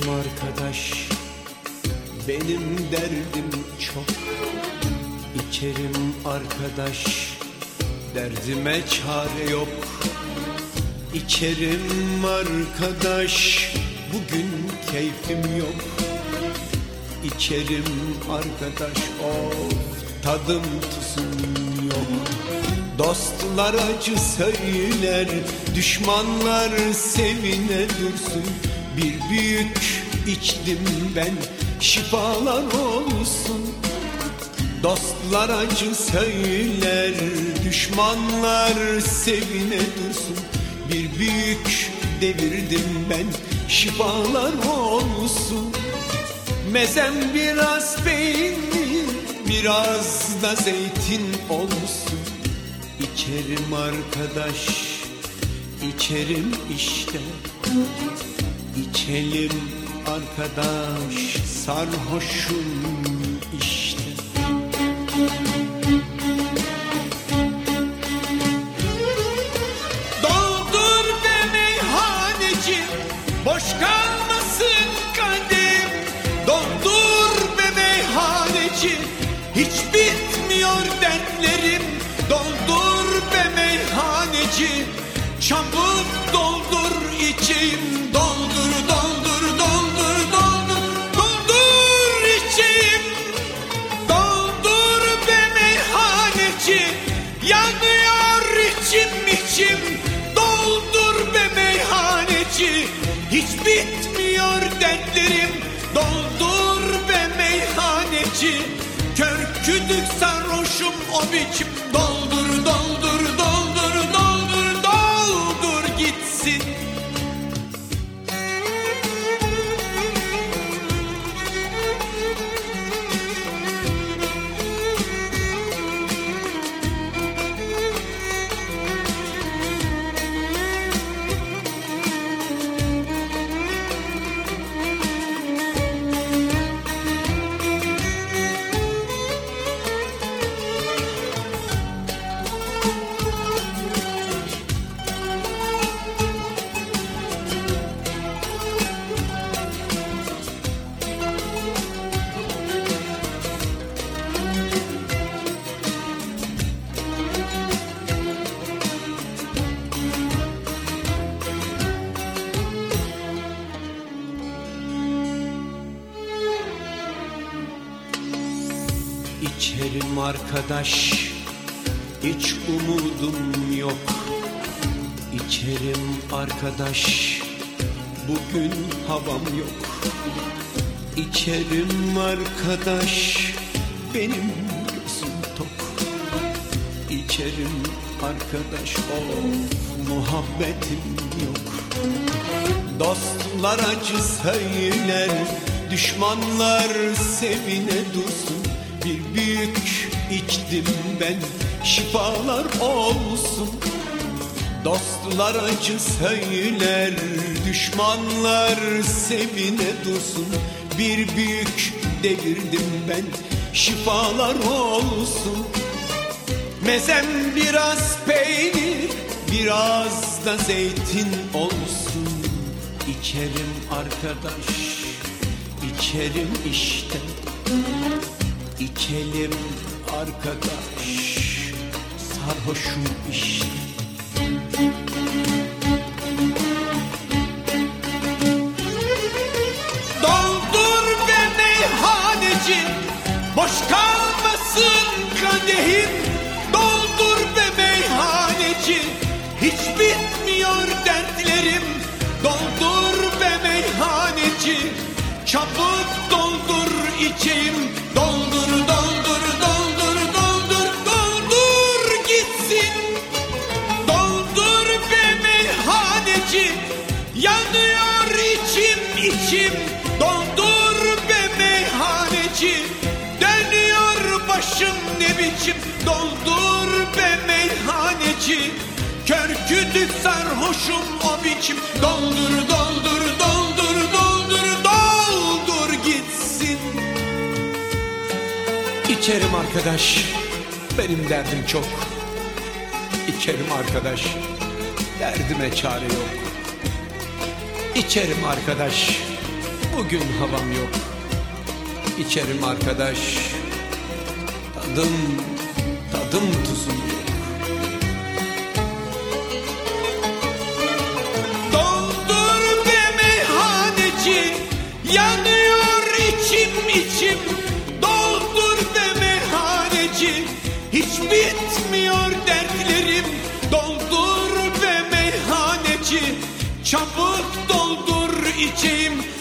İçerim arkadaş, benim derdim çok. İçerim arkadaş, derdime çare yok. İçerim arkadaş, bugün keyfim yok. İçerim arkadaş, of tadım tuzum yok. Dostlar acı söyler, düşmanlar sevine dursun. Bir büyük içtim ben, şifalar olsun. Dostlar acı söyler, düşmanlar sevine dursun. Bir büyük devirdim ben, şifalar olsun. Mezem biraz peynir, biraz da zeytin olsun. İçerim arkadaş, içerim işte. İçelim arkadaş, sarhoşum işte. Doldur be meyhaneci, boş kalmasın kadim. Doldur be meyhaneci, hiç bitmiyor dertlerim. Doldur be meyhaneci, çabuk doldur içeyim. Doldur, doldur, doldur, doldur, doldur içeyim. Doldur be meyhaneci, yanıyor içim. Doldur be meyhaneci, hiç bitmiyor dertlerim. Doldur be meyhaneci, kör kütük sarhoşum o biçim. Doldur, doldur, doldur, doldur, doldur gitsin. İçerim arkadaş, hiç umudum yok. İçerim arkadaş, bugün havam yok. İçerim arkadaş, benim gözüm tok. İçerim arkadaş, of muhabbetim yok. Dostlar acı söyler, düşmanlar sevine dursun. Bir büyük içtim ben, şifalar olsun. Dostlar acı söyler, düşmanlar sevine dursun. Bir büyük devirdim ben, şifalar olsun. Mezem biraz peynir, biraz da zeytin olsun. İçerim arkadaş, içerim işte. İçelim arkadaş, sarhoşum işte. Doldur be meyhaneci, boş kalmasın kadehim. Doldur be meyhaneci, hiç bitmiyor dertlerim. Doldur be meyhaneci, çabuk doldur içeyim. Doldur, doldur, doldur, doldur, doldur gitsin. Doldur be meyhaneci, yanıyor içim. Doldur be meyhaneci, dönüyor başım ne biçim. Doldur be meyhaneci, kör kütük sarhoşum o biçim. Doldur, doldur, doldur, doldur, doldur gitsin. İçerim arkadaş, benim derdim çok. İçerim arkadaş, derdime çare yok. İçerim arkadaş, Bugün havam yok, içerim arkadaş. Tadım tuzum yok. Doldur be meyhaneci, yanıyor içim. Doldur be meyhaneci, hiç bitmiyor dertlerim. Doldur be meyhaneci, çabuk doldur içeyim.